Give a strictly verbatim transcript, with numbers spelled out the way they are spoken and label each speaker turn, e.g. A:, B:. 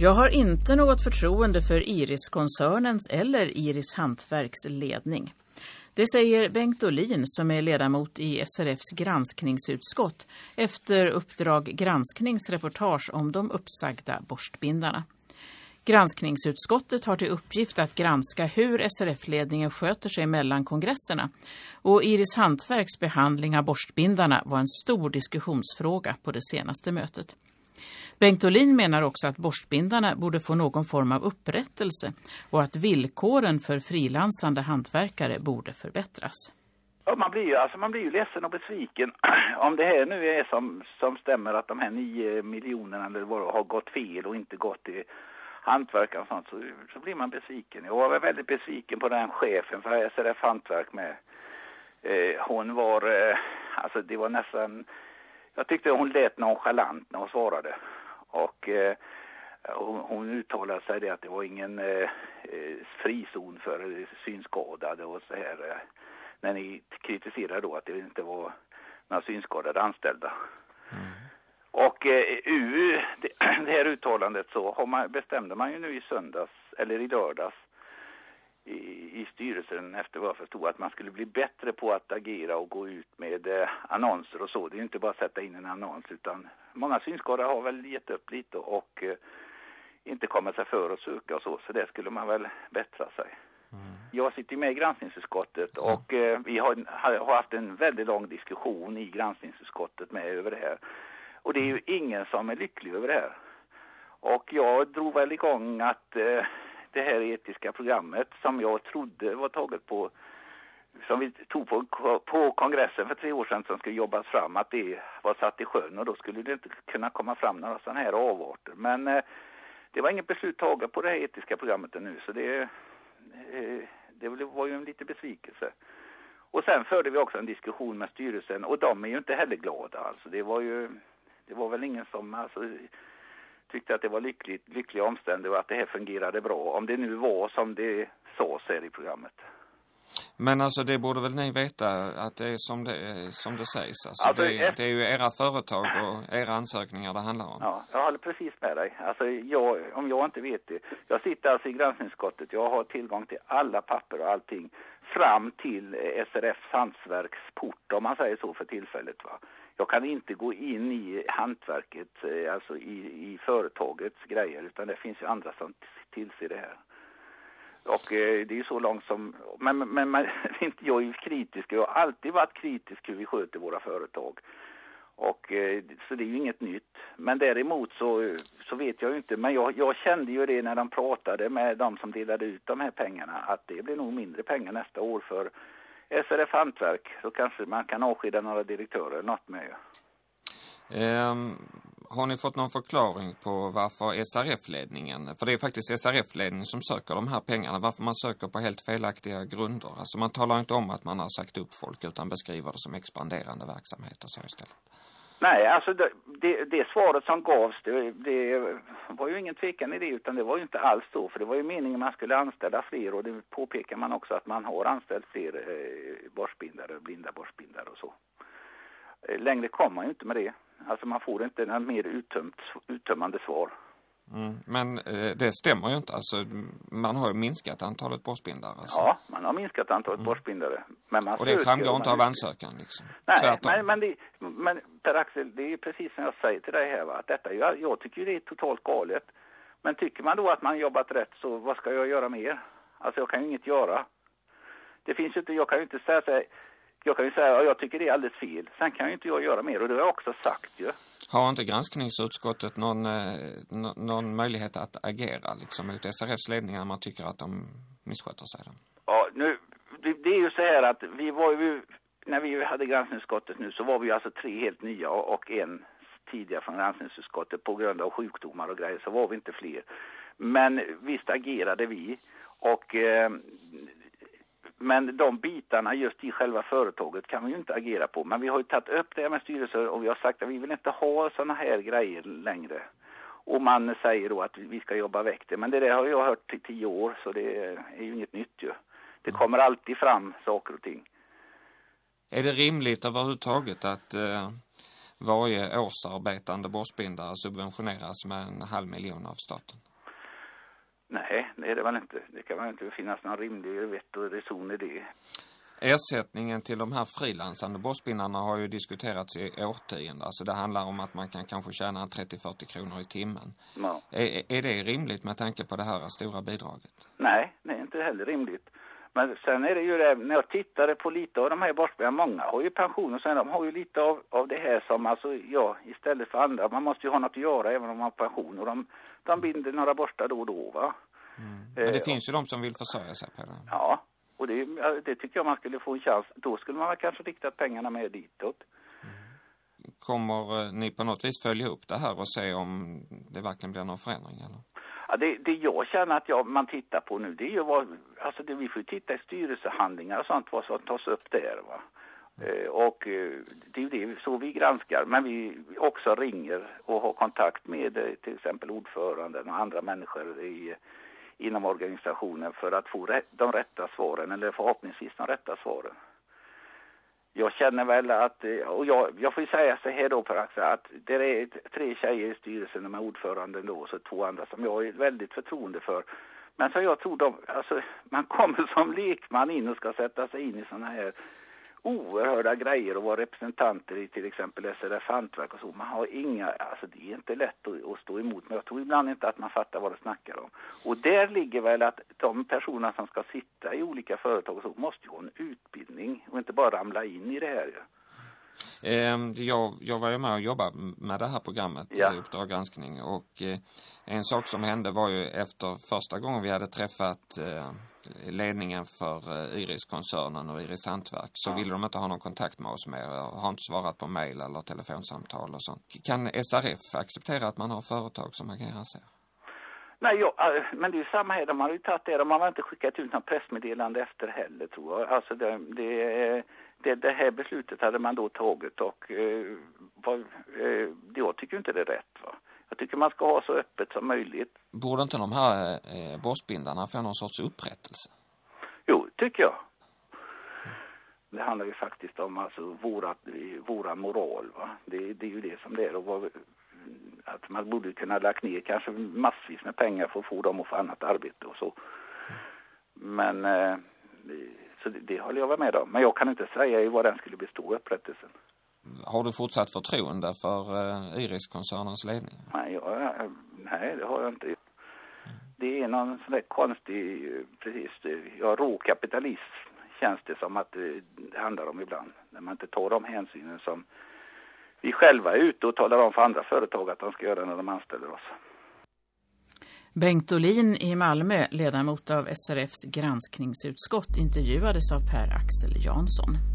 A: Jag har inte något förtroende för Iris-koncernens eller Iris Hantverks ledning. Det säger Bengt Olin som är ledamot i S R F:s granskningsutskott efter Uppdrag granskningsreportage om de uppsagda borstbindarna. Granskningsutskottet har till uppgift att granska hur S R F-ledningen sköter sig mellan kongresserna. Och Iris Hantverks behandling av borstbindarna var en stor diskussionsfråga på det senaste mötet. Bengt Olin menar också att borstbindarna borde få någon form av upprättelse och att villkoren för frilansande hantverkare borde förbättras.
B: Ja, man blir ju, alltså man blir ju ledsen och besviken om det här nu är som, som stämmer att de här nio miljonerna eller vad, har gått fel och inte gått till hantverkare och sånt, så, så blir man besviken. Jag var väldigt besviken på den chefen för S R F Hantverk med. Eh, hon var, eh, alltså det var nästan, jag tyckte hon lät nonchalant när hon svarade. Och eh, hon, hon uttalade sig det att det var ingen eh, frizon för synskadade och så här. Eh, när ni kritiserade då att det inte var några synskadade anställda. Mm. Och eh, ur det, det här uttalandet så har man, bestämde man ju nu i söndags, eller i lördags, i, i styrelsen efter vad jag förstod att man skulle bli bättre på att agera och gå ut med eh, annonser och så. Det är ju inte bara att sätta in en annons, utan många synskadade har väl gett upp lite och eh, inte kommit sig för att söka och så. Så det skulle man väl bättra sig. Mm. Jag sitter med i granskningsutskottet och eh, vi har, har haft en väldigt lång diskussion i granskningsutskottet med över det här. Och det är ju ingen som är lycklig över det här. Och jag drog väl igång att eh, det här etiska programmet som jag trodde var taget på, som vi tog på, på kongressen för tre år sedan som skulle jobbas fram, att det var satt i sjön och då skulle det inte kunna komma fram några sådana här avarter. Men eh, det var inget beslut taget på det här etiska programmet nu, så det, eh, det var ju en lite besvikelse. Och sen förde vi också en diskussion med styrelsen och de är ju inte heller glada. Alltså det var ju, det var väl ingen som alltså, tyckte att det var lyckligt, lyckliga omständigheter och att det här fungerade bra. Om det nu var som det sades här i programmet.
C: Men alltså det borde väl ni veta att det är som det, som det sägs. Alltså,
B: alltså
C: det,
B: ett...
C: det är ju era företag och era ansökningar det handlar om.
B: Ja, jag håller precis med dig. Alltså jag, om jag inte vet det. Jag sitter alltså i granskningsutskottet. Jag har tillgång till alla papper och allting fram till S R F:s hantverksport, om man säger så för tillfället, va. Jag kan inte gå in i hantverket, alltså i, i företagets grejer, utan det finns ju andra som tillser det här. Och eh, det är ju så långt som, men, men, men jag är ju kritisk, jag har alltid varit kritisk hur vi sköter våra företag. Och eh, så det är ju inget nytt. Men däremot så, så vet jag ju inte, men jag, jag kände ju det när de pratade med de som delade ut de här pengarna, att det blir nog mindre pengar nästa år för S R F Hantverk. Så kanske man kan avskeda några direktörer, något med ju.
C: Um, har ni fått någon förklaring på varför S R F-ledningen, för det är faktiskt S R F-ledningen som söker de här pengarna, varför man söker på helt felaktiga grunder? Alltså man talar inte om att man har sagt upp folk utan beskriver det som expanderande verksamhet och så istället.
B: Nej, alltså det, det, det svaret som gavs, det, det var ju ingen tvekan i det, utan det var ju inte alls så, för det var ju meningen man skulle anställa fler, och det påpekar man också att man har anställt fler eh, borstbindare, blinda borstbindare och så. Eh, längre kommer man ju inte med det. Alltså man får inte en mer uttömt, uttömmande svar.
C: Mm, men eh, det stämmer ju inte. Alltså, man har ju minskat antalet borstbindare. Alltså.
B: Ja, man har minskat antalet mm. borstbindare. Men man
C: och det framgår inte av ansökan liksom.
B: Nej, men, men, det, men Per-Axel, det är precis som jag säger till dig här, va? Att detta, jag, jag tycker det är totalt galet. Men tycker man då att man jobbat rätt, så vad ska jag göra mer? Alltså jag kan ju inget göra. Det finns ju inte, jag kan ju inte säga så här, jag kan ju säga att jag tycker det är alldeles fel. Sen kan ju inte jag göra mer, och det har jag också sagt ju.
C: Har inte granskningsutskottet någon, eh, någon möjlighet att agera liksom, mot S R F:s ledning när man tycker att de missköter sig? Då?
B: Ja, nu, det, det är ju så här att vi var ju, när vi hade granskningsutskottet nu, så var vi alltså tre helt nya och en tidigare från granskningsutskottet på grund av sjukdomar och grejer, så var vi inte fler. Men visst agerade vi, och eh, men de bitarna just i själva företaget kan vi ju inte agera på. Men vi har ju tagit upp det med styrelsen och vi har sagt att vi vill inte ha såna här grejer längre. Och man säger då att vi ska jobba väck det. Men det där har jag hört i tio år, så det är ju inget nytt ju. Det kommer alltid fram saker och ting.
C: Är det rimligt överhuvudtaget att eh, varje årsarbetande borstbindare subventioneras med en halv miljon av staten?
B: Nej, det är det väl inte. Det kan väl inte finnas någon rimlig vett och reson i det.
C: Ersättningen till de här frilansande borstbindarna har ju diskuterats i årtionden. Alltså det handlar om att man kan kanske tjäna trettio till fyrtio kronor i timmen.
B: Ja.
C: Är, är det rimligt med tanke på det här stora bidraget?
B: Nej, det är inte heller rimligt. Men sen är det ju det, när jag tittade på lite av de här borstbindarna, många har ju pension och sen de har ju lite av, av det här som alltså, ja, istället för andra. Man måste ju ha något att göra även om man har pension och de, de binder några borstar då och då, va?
C: Mm. Men det
B: eh,
C: finns ju de som vill försörja sig på det.
B: Ja. Och det, det tycker jag man skulle få en chans. Då skulle man kanske rikta pengarna mer ditåt.
C: Mm. Kommer ni på något vis följa upp det här och se om det verkligen blir någon förändring? Eller?
B: Ja, det, det jag känner att jag, man tittar på nu, det är ju vad, alltså det, vi får titta i styrelsehandlingar och sånt vad som tas upp där, va. Mm. Eh, och eh, det är ju det så vi granskar, men vi också ringer och har kontakt med eh, till exempel ordföranden och andra människor i inom organisationen för att få rätt, de rätta svaren, eller förhoppningsvis de rätta svaren. Jag känner väl att, och jag, jag får ju säga så här då Per Axel, att det är tre tjejer i styrelsen med ordföranden då, och så två andra som jag är väldigt förtroende för. Men så jag tror de, alltså man kommer som lekman in och ska sätta sig in i sådana här oerhörda grejer och vara representanter i till exempel S R F Hantverk och så. Man har inga, alltså det är inte lätt att, att stå emot, men jag tror ibland inte att man fattar vad det snackar om. Och där ligger väl att de personer som ska sitta i olika företag och så måste ju ha en utbildning och inte bara ramla in i det här. Ja.
C: Eh, jag, jag var ju med och jobbade med det här programmet,
B: ja.
C: Uppdrag granskning, och eh, en sak som hände var ju efter första gången vi hade träffat eh, ledningen för eh, Iris-koncernen och Iris Hantverk, så ja. ville de inte ha någon kontakt med oss mer och har inte svarat på mejl eller telefonsamtal och sånt. Kan S R F acceptera att man har företag som agerar så?
B: Nej, ja, men det är samma här. De har ju tagit det. De har inte skickat ut något pressmeddelande efter heller, tror jag. Alltså det, det, det, det här beslutet hade man då tagit och eh, var, eh, jag tycker inte det är rätt, va. Jag tycker man ska ha så öppet som möjligt.
C: Borde inte de här eh, borstbindarna få någon sorts upprättelse?
B: Jo, tycker jag. Det handlar ju faktiskt om alltså våra, våra moral, va. Det, det är ju det som det är. Och vad, att man borde kunna lagt ner kanske massvis med pengar för att få dem att få annat arbete och så. Men eh, så det, det håller jag väl med om. Men jag kan inte säga i vad den skulle bestå, upprättelsen.
C: Har du fortsatt förtroende för eh, Iris-koncernens ledning?
B: Nej, jag, nej, det har jag inte. Det är någon sån där konstig, precis, ja, råkapitalism känns det som att det, det handlar om ibland. När man inte tar de hänsynen som vi själva är ute och talar om för andra företag att de ska göra när de anställer oss.
A: Bengt Olin i Malmö, ledamot av S R F:s granskningsutskott, intervjuades av Per Axel Jansson.